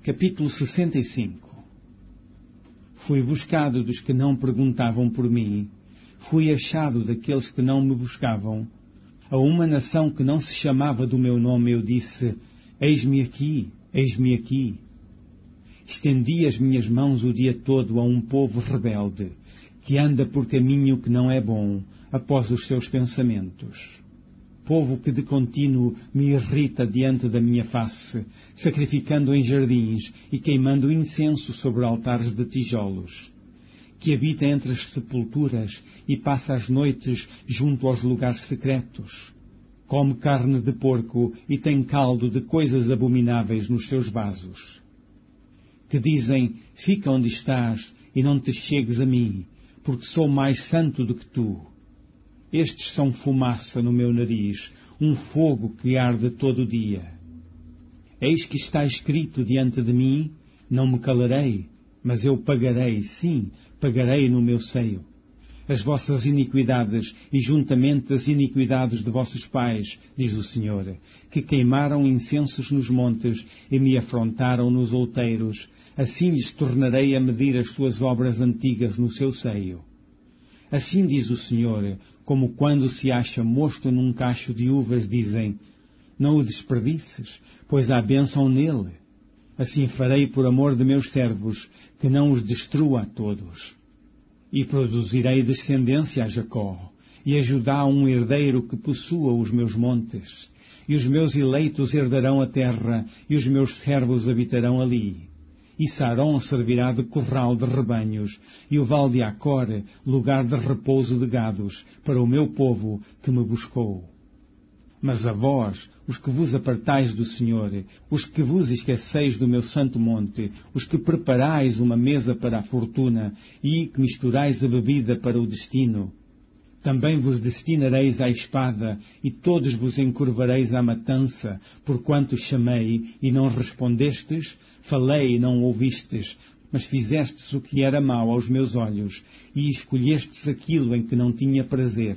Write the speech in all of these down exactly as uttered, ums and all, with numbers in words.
Capítulo sessenta e cinco. Fui buscado dos que não perguntavam por mim, fui achado daqueles que não me buscavam. A uma nação que não se chamava do meu nome eu disse: eis-me aqui, eis-me aqui. Estendi as minhas mãos o dia todo a um povo rebelde, que anda por caminho que não é bom, após os seus pensamentos. Povo que de contínuo me irrita diante da minha face, sacrificando em jardins e queimando incenso sobre altares de tijolos. Que habita entre as sepulturas e passa as noites junto aos lugares secretos. Come carne de porco e tem caldo de coisas abomináveis nos seus vasos. Que dizem: fica onde estás e não te chegues a mim, porque sou mais santo do que tu. Estes são fumaça no meu nariz, um fogo que arde todo o dia. Eis que está escrito diante de mim: não me calarei, mas eu pagarei, sim, pagarei no meu seio. As vossas iniquidades e juntamente as iniquidades de vossos pais, diz o Senhor, que queimaram incensos nos montes e me afrontaram nos outeiros, assim lhes tornarei a medir as suas obras antigas no seu seio. Assim diz o Senhor, como quando se acha mosto num cacho de uvas, dizem: não o desperdices, pois há bênção nele. Assim farei por amor de meus servos, que não os destrua a todos. E produzirei descendência a Jacó, e a Judá um herdeiro que possua os meus montes. E os meus eleitos herdarão a terra, e os meus servos habitarão ali. E Sarón servirá de curral de rebanhos, e o Val de Acor, lugar de repouso de gados, para o meu povo que me buscou. Mas a vós, os que vos apartais do Senhor, os que vos esqueceis do meu santo monte, os que preparais uma mesa para a fortuna, e que misturais a bebida para o destino, também vos destinareis à espada, e todos vos encurvareis à matança, porquanto chamei, e não respondestes, falei e não ouvistes, mas fizestes o que era mau aos meus olhos, e escolhestes aquilo em que não tinha prazer.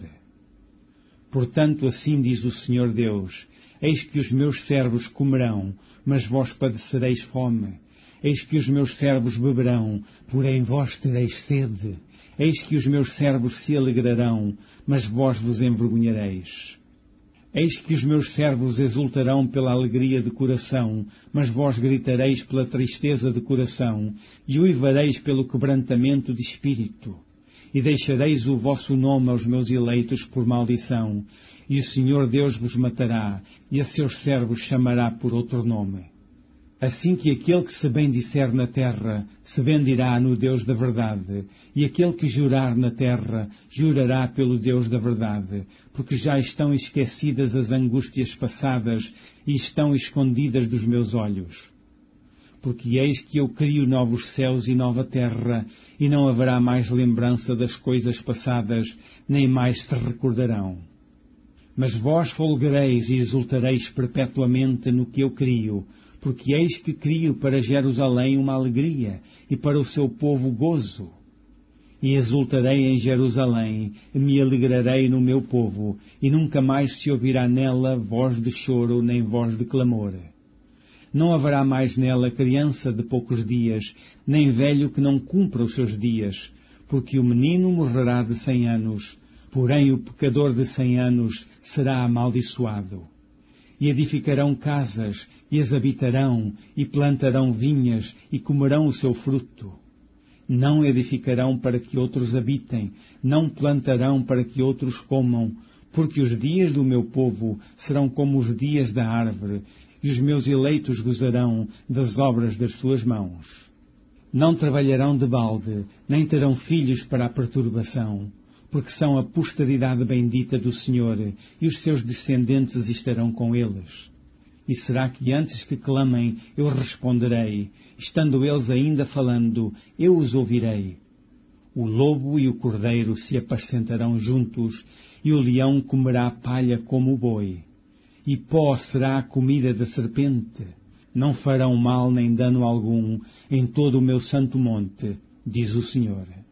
Portanto, assim diz o Senhor Deus: eis que os meus servos comerão, mas vós padecereis fome. Eis que os meus servos beberão, porém vós tereis sede. Eis que os meus servos se alegrarão, mas vós vos envergonhareis. Eis que os meus servos exultarão pela alegria de coração, mas vós gritareis pela tristeza de coração, e uivareis pelo quebrantamento de espírito. E deixareis o vosso nome aos meus eleitos por maldição, e o Senhor Deus vos matará, e a seus servos chamará por outro nome. Assim que aquele que se bendisser na terra, se bendirá no Deus da verdade, e aquele que jurar na terra, jurará pelo Deus da verdade, porque já estão esquecidas as angústias passadas, e estão escondidas dos meus olhos. Porque eis que eu crio novos céus e nova terra, e não haverá mais lembrança das coisas passadas, nem mais se recordarão. Mas vós folgareis e exultareis perpetuamente no que eu crio, porque eis que crio para Jerusalém uma alegria, e para o seu povo gozo. E exultarei em Jerusalém, e me alegrarei no meu povo, e nunca mais se ouvirá nela voz de choro, nem voz de clamor. Não haverá mais nela criança de poucos dias, nem velho que não cumpra os seus dias, porque o menino morrerá de cem anos, porém o pecador de cem anos será amaldiçoado. E edificarão casas, e as habitarão, e plantarão vinhas, e comerão o seu fruto. Não edificarão para que outros habitem, não plantarão para que outros comam, porque os dias do meu povo serão como os dias da árvore, e os meus eleitos gozarão das obras das suas mãos. Não trabalharão de balde, nem terão filhos para a perturbação, porque são a posteridade bendita do Senhor, e os seus descendentes estarão com eles. E será que antes que clamem, eu responderei, estando eles ainda falando, eu os ouvirei. O lobo e o cordeiro se apacentarão juntos, e o leão comerá palha como o boi. E pó será a comida da serpente. Não farão mal nem dano algum em todo o meu santo monte, diz o Senhor.